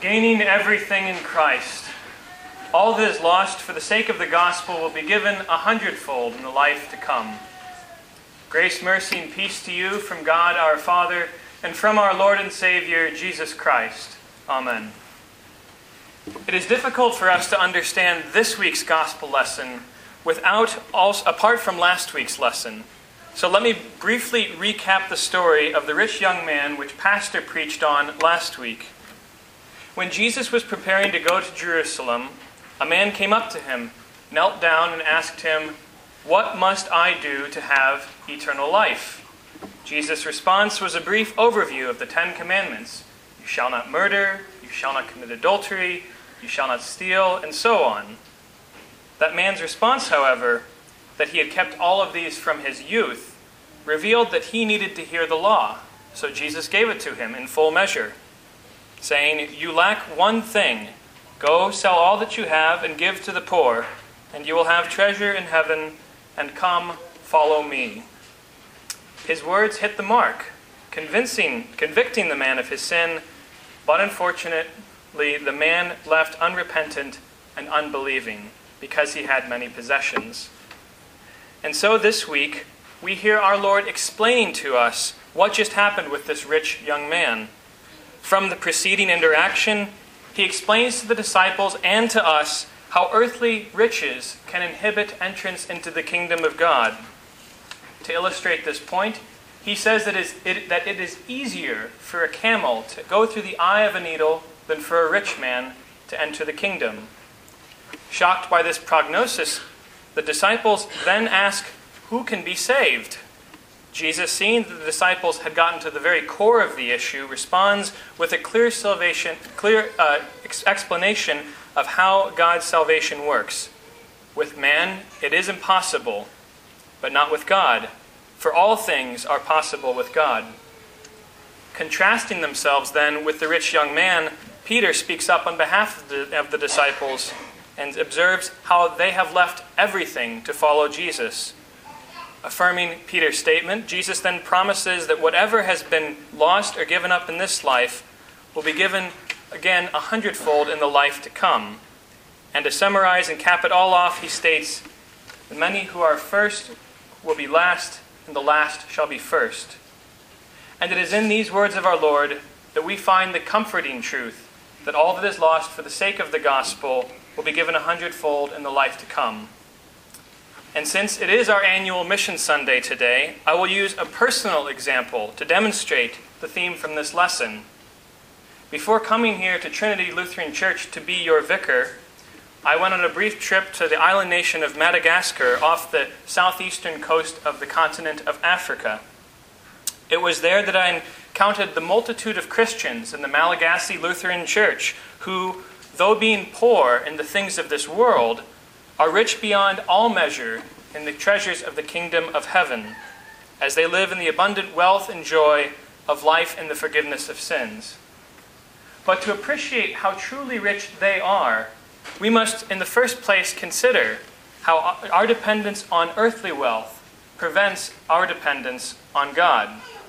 Gaining everything in Christ. All that is lost for the sake of the gospel will be given 100-fold in the life to come. Grace, mercy, and peace to you from God our Father and from our Lord and Savior, Jesus Christ. Amen. It is difficult for us to understand this week's gospel lesson apart from last week's lesson. So let me briefly recap the story of the rich young man which Pastor preached on last week. When Jesus was preparing to go to Jerusalem, a man came up to him, knelt down, and asked him, "What must I do to have eternal life?" Jesus' response was a brief overview of the 10 Commandments. You shall not murder, you shall not commit adultery, you shall not steal, and so on. That man's response, however, that he had kept all of these from his youth, revealed that he needed to hear the law, so Jesus gave it to him in full measure, saying, "You lack one thing. Go sell all that you have and give to the poor, and you will have treasure in heaven, and come, follow me." His words hit the mark, convicting the man of his sin, but unfortunately the man left unrepentant and unbelieving because he had many possessions. And so this week, we hear our Lord explaining to us what just happened with this rich young man. From the preceding interaction, he explains to the disciples and to us how earthly riches can inhibit entrance into the kingdom of God. To illustrate this point, he says that it is easier for a camel to go through the eye of a needle than for a rich man to enter the kingdom. Shocked by this prognosis, the disciples then ask, who can be saved? Jesus, seeing that the disciples had gotten to the very core of the issue, responds with a clear explanation of how God's salvation works. With man, it is impossible, but not with God, for all things are possible with God. Contrasting themselves then with the rich young man, Peter speaks up on behalf of the disciples and observes how they have left everything to follow Jesus. Affirming Peter's statement, Jesus then promises that whatever has been lost or given up in this life will be given again 100-fold in the life to come. And to summarize and cap it all off, he states, "The many who are first will be last, and the last shall be first." And it is in these words of our Lord that we find the comforting truth that all that is lost for the sake of the gospel will be given 100-fold in the life to come. And since it is our annual Mission Sunday today, I will use a personal example to demonstrate the theme from this lesson. Before coming here to Trinity Lutheran Church to be your vicar, I went on a brief trip to the island nation of Madagascar off the southeastern coast of the continent of Africa. It was there that I encountered the multitude of Christians in the Malagasy Lutheran Church who, though being poor in the things of this world, are rich beyond all measure in the treasures of the kingdom of heaven, as they live in the abundant wealth and joy of life and the forgiveness of sins. But to appreciate how truly rich they are, we must in the first place consider how our dependence on earthly wealth prevents our dependence on God.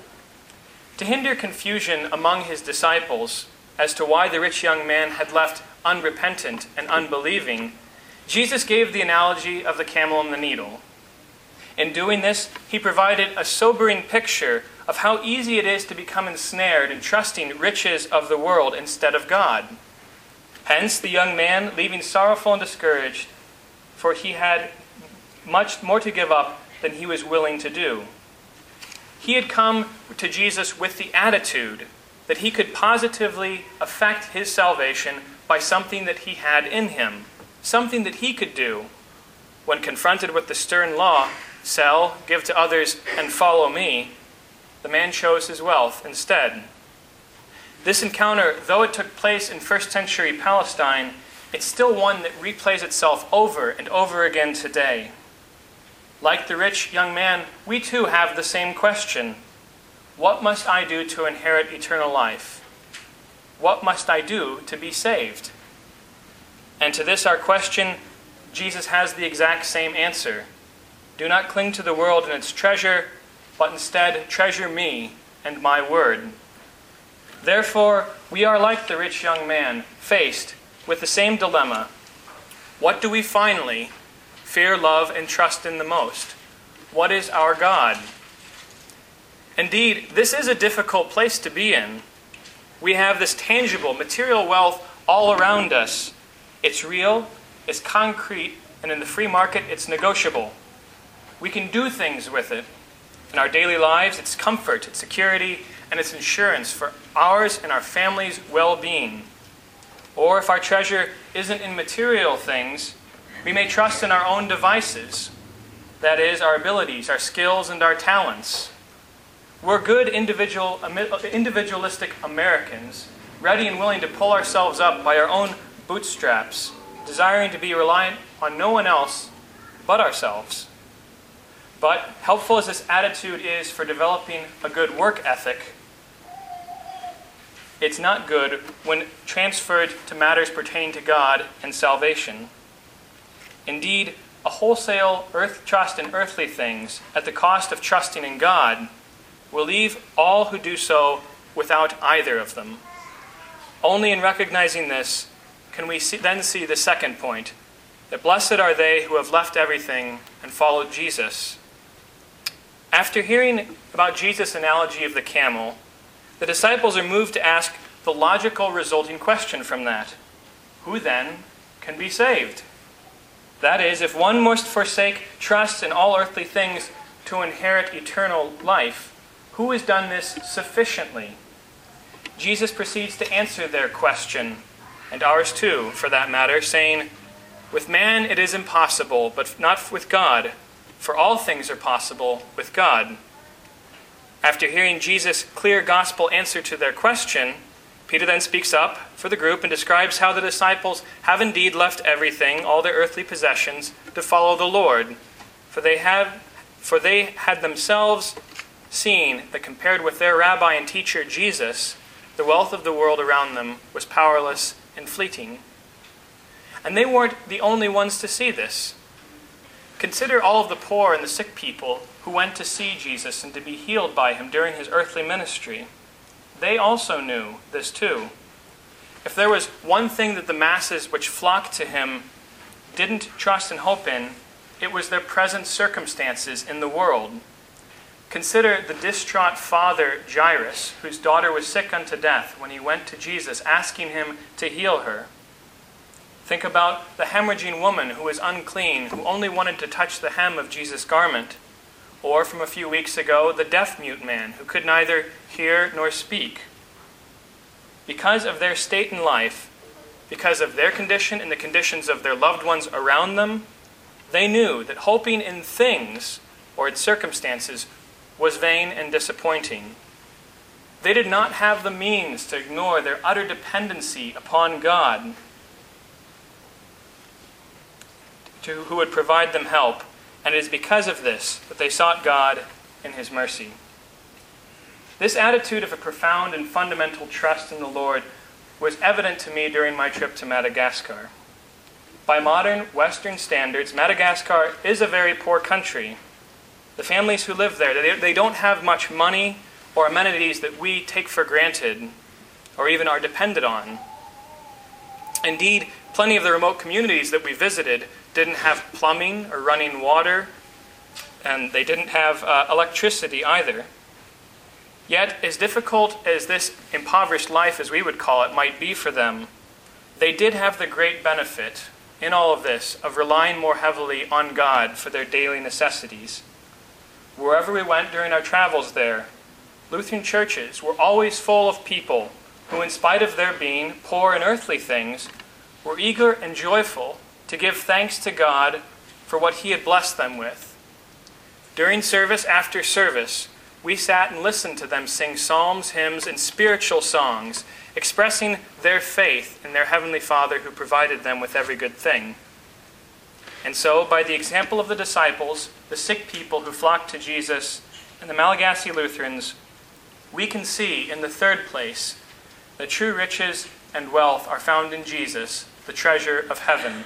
To hinder confusion among his disciples as to why the rich young man had left unrepentant and unbelieving, Jesus gave the analogy of the camel and the needle. In doing this, he provided a sobering picture of how easy it is to become ensnared in trusting riches of the world instead of God. Hence, the young man, leaving sorrowful and discouraged, for he had much more to give up than he was willing to do. He had come to Jesus with the attitude that he could positively affect his salvation by something that he had in him, something that he could do. When confronted with the stern law, sell, give to others, and follow me, the man chose his wealth instead. This encounter, though it took place in first century Palestine, it's still one that replays itself over and over again today. Like the rich young man, we too have the same question. What must I do to inherit eternal life? What must I do to be saved? And to this our question, Jesus has the exact same answer. Do not cling to the world and its treasure, but instead treasure me and my word. Therefore, we are like the rich young man, faced with the same dilemma. What do we finally fear, love, and trust in the most? What is our God? Indeed, this is a difficult place to be in. We have this tangible, material wealth all around us. It's real, it's concrete, and in the free market, it's negotiable. We can do things with it. In our daily lives, it's comfort, it's security, and it's insurance for ours and our family's well-being. Or if our treasure isn't in material things, we may trust in our own devices. That is, our abilities, our skills, and our talents. We're good individualistic Americans, ready and willing to pull ourselves up by our own bootstraps, desiring to be reliant on no one else but ourselves. But helpful as this attitude is for developing a good work ethic, it's not good when transferred to matters pertaining to God and salvation. Indeed, a wholesale trust in earthly things at the cost of trusting in God will leave all who do so without either of them. Only in recognizing this can we then see the second point, that blessed are they who have left everything and followed Jesus. After hearing about Jesus' analogy of the camel, the disciples are moved to ask the logical resulting question from that. Who then can be saved? That is, if one must forsake trust in all earthly things to inherit eternal life, who has done this sufficiently? Jesus proceeds to answer their question, and ours too, for that matter, saying, with man it is impossible, but not with God, for all things are possible with God. After hearing Jesus' clear gospel answer to their question, Peter then speaks up for the group and describes how the disciples have indeed left everything, all their earthly possessions, to follow the Lord. For they had themselves seen that compared with their rabbi and teacher Jesus, the wealth of the world around them was powerless and fleeting. And they weren't the only ones to see this. Consider all of the poor and the sick people who went to see Jesus and to be healed by him during his earthly ministry. They also knew this too. If there was one thing that the masses which flocked to him didn't trust and hope in, it was their present circumstances in the world. Consider the distraught father Jairus, whose daughter was sick unto death, when he went to Jesus asking him to heal her. Think about the hemorrhaging woman who was unclean, who only wanted to touch the hem of Jesus' garment. Or, from a few weeks ago, the deaf-mute man who could neither hear nor speak. Because of their state in life, because of their condition and the conditions of their loved ones around them, they knew that hoping in things or in circumstances was vain and disappointing. They did not have the means to ignore their utter dependency upon God, who would provide them help, and it is because of this that they sought God in his mercy. This attitude of a profound and fundamental trust in the Lord was evident to me during my trip to Madagascar. By modern Western standards, Madagascar is a very poor country. The families who live there, they don't have much money or amenities that we take for granted or even are dependent on. Indeed, plenty of the remote communities that we visited didn't have plumbing or running water, and they didn't have electricity either. Yet, as difficult as this impoverished life, as we would call it, might be for them, they did have the great benefit in all of this of relying more heavily on God for their daily necessities. Wherever we went during our travels there, Lutheran churches were always full of people who, in spite of their being poor in earthly things, were eager and joyful to give thanks to God for what he had blessed them with. During service after service, we sat and listened to them sing psalms, hymns, and spiritual songs, expressing their faith in their Heavenly Father who provided them with every good thing. And so, by the example of the disciples, the sick people who flocked to Jesus, and the Malagasy Lutherans, we can see in the third place that true riches and wealth are found in Jesus, the treasure of heaven.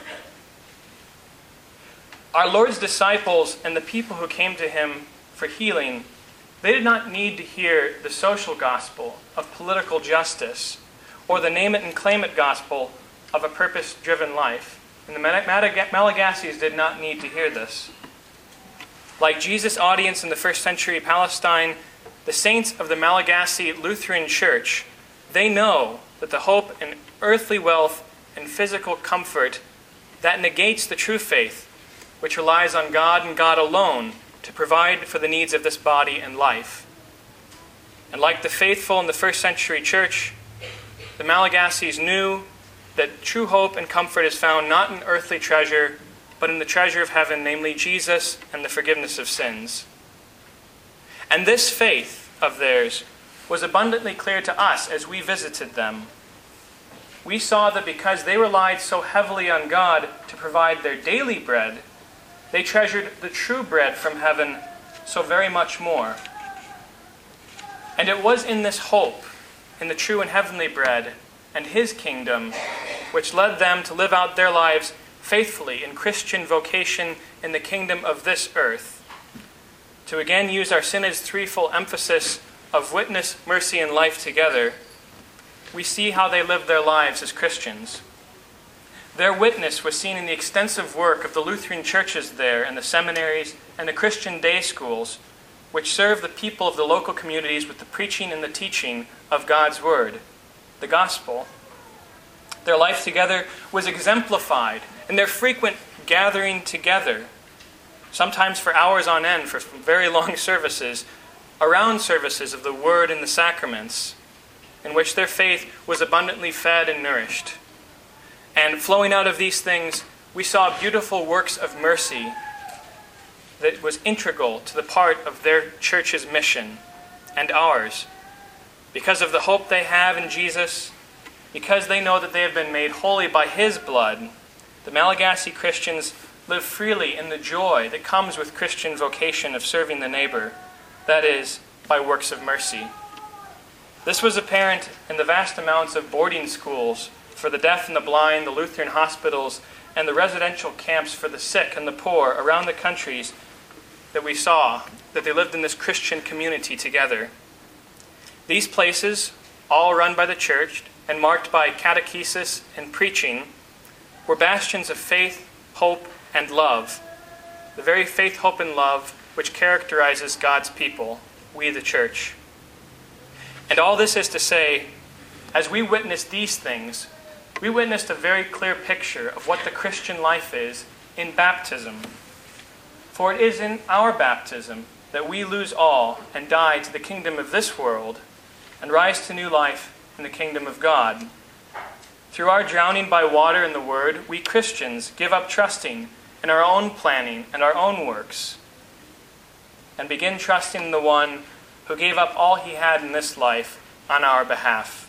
Our Lord's disciples and the people who came to him for healing They did not need to hear the social gospel of political justice or the name it and claim it gospel of a purpose-driven life. And the Malagasys did not need to hear this. Like Jesus' audience in the first century Palestine, the saints of the Malagasy Lutheran Church, they know that the hope in earthly wealth and physical comfort that negates the true faith, which relies on God and God alone to provide for the needs of this body and life. And like the faithful in the first century church, the Malagasys knew that true hope and comfort is found not in earthly treasure, but in the treasure of heaven, namely Jesus and the forgiveness of sins. And this faith of theirs was abundantly clear to us as we visited them. We saw that because they relied so heavily on God to provide their daily bread, they treasured the true bread from heaven so very much more. And it was in this hope, in the true and heavenly bread and His kingdom, which led them to live out their lives faithfully in Christian vocation in the kingdom of this earth. To again use our synod's threefold emphasis of witness, mercy, and life together, we see how they lived their lives as Christians. Their witness was seen in the extensive work of the Lutheran churches there and the seminaries and the Christian day schools, which serve the people of the local communities with the preaching and the teaching of God's Word, the Gospel. Their life together was exemplified in their frequent gathering together, sometimes for hours on end, for very long services, around services of the Word and the sacraments, in which their faith was abundantly fed and nourished. And flowing out of these things, we saw beautiful works of mercy that was integral to the part of their church's mission and ours. Because of the hope they have in Jesus, because they know that they have been made holy by His blood, the Malagasy Christians live freely in the joy that comes with Christian vocation of serving the neighbor, that is, by works of mercy. This was apparent in the vast amounts of boarding schools for the deaf and the blind, the Lutheran hospitals, and the residential camps for the sick and the poor around the countries that we saw, that they lived in this Christian community together. These places, all run by the church and marked by catechesis and preaching, were bastions of faith, hope, and love, the very faith, hope, and love which characterizes God's people, we the church. And all this is to say, as we witnessed these things, we witnessed a very clear picture of what the Christian life is in baptism. For it is in our baptism that we lose all and die to the kingdom of this world and rise to new life in the kingdom of God. Through our drowning by water in the Word, we Christians give up trusting in our own planning and our own works and begin trusting in the one who gave up all He had in this life on our behalf.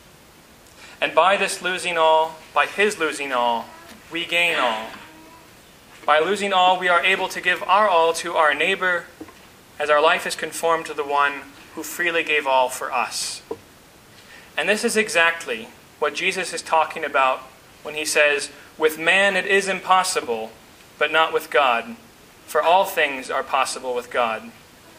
And by this losing all, by His losing all, we gain all. By losing all, we are able to give our all to our neighbor, as our life is conformed to the one who freely gave all for us. And this is exactly what Jesus is talking about when He says, "With man it is impossible, but not with God, for all things are possible with God."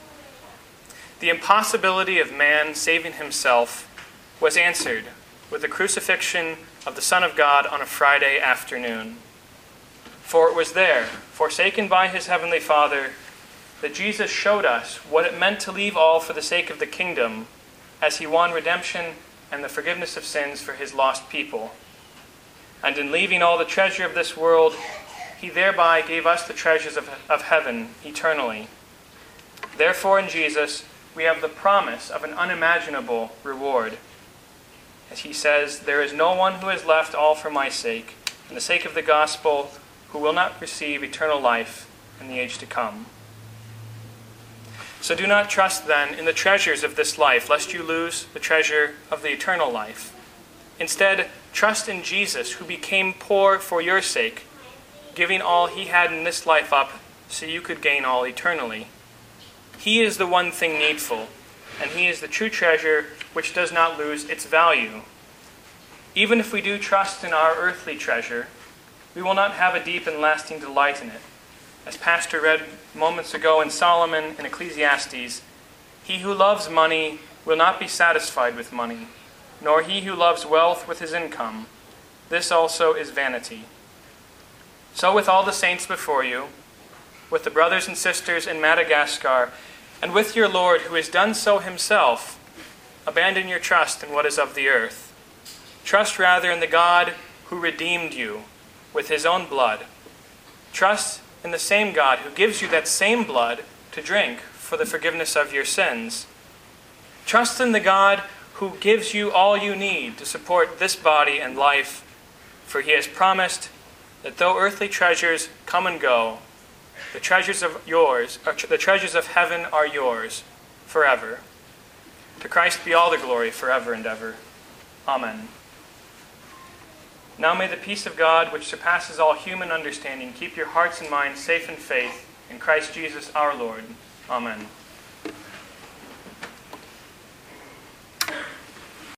The impossibility of man saving himself was answered with the crucifixion of the Son of God on a Friday afternoon. For it was there, forsaken by His heavenly Father, that Jesus showed us what it meant to leave all for the sake of the kingdom, as He won redemption and the forgiveness of sins for His lost people. And in leaving all the treasure of this world, He thereby gave us the treasures of heaven eternally. Therefore in Jesus, we have the promise of an unimaginable reward. As He says, "There is no one who has left all for my sake, and the sake of the gospel, who will not receive eternal life in the age to come." So do not trust then in the treasures of this life, lest you lose the treasure of the eternal life. Instead, trust in Jesus, who became poor for your sake, giving all He had in this life up so you could gain all eternally. He is the one thing needful, and He is the true treasure which does not lose its value. Even if we do trust in our earthly treasure, we will not have a deep and lasting delight in it. As Pastor read moments ago in Solomon and Ecclesiastes, He who loves money will not be satisfied with money, nor he who loves wealth with his income. This also is vanity. So with all the saints before you, with the brothers and sisters in Madagascar, and with your Lord who has done so himself, abandon your trust in what is of the earth. Trust rather in the God who redeemed you with his own blood. Trust in the same God who gives you that same blood to drink for the forgiveness of your sins. Trust in the God who gives you all you need to support this body and life, for he has promised that though earthly treasures come and go, the treasures of heaven are yours forever. To Christ be all the glory forever and ever. Amen. Now may the peace of God, which surpasses all human understanding, keep your hearts and minds safe in faith in Christ Jesus our Lord. Amen.